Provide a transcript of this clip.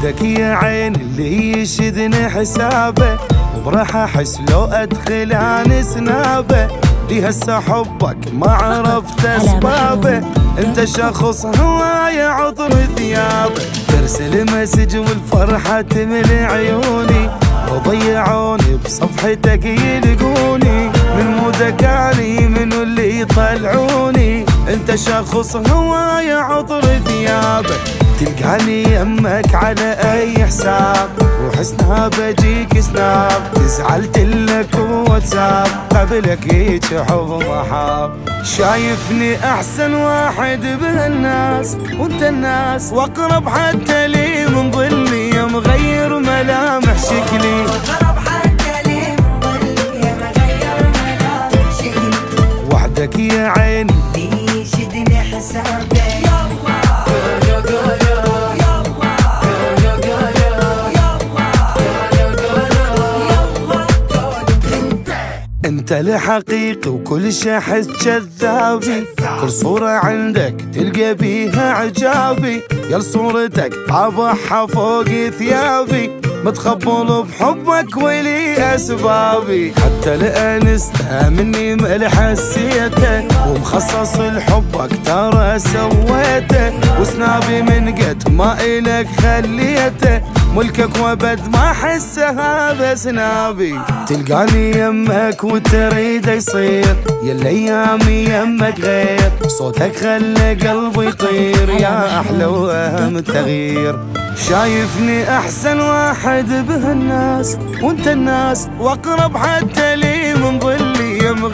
وحدك يا عين اللي يشدني حسابه، وبراح احس لو ادخل عن سنابه. لي هسه حبك ما عرفت اسبابه، انت شخص هواية عطر ثيابه. ترسل مسج والفرحة تملي عيوني، لو ضيعوني بصفحتك يلقوني. من مودك علي منو اللي يطلعوني، انت شخص هواية عطر ثيابه. تلقاني يمك على اي حساب، روح سناب اجيك سناب. تزعل تلك واتساب، قبلك هيك حب محاب. شايفني احسن واحد بهالناس، وانت الناس واقرب حتى لي من ظلي. يا مغير ملامح شكلي، وحدك يا عيني يشدني حسابي. انت الحقيقي وكل شي احس جذابي. كل صورة عندك تلقى بيها عجابي، يا صورتك طابعها فوق ثيابي. متخبل بحبك ولي اسبابي، حتى الانستا مني ملح حسيته. ومخصص لحبك ترى سويته، وسنابي من قد ما الك خليته. ملكك وابد ما احسه هذا سنابي. تلقاني يمك وتريد يصير، يا الايام يمك غير. صوتك خلى قلبي يطير، يا احلى واهم تغيير. شايفني احسن واحد بهالناس، وانت الناس واقرب حتى لي من ظلي.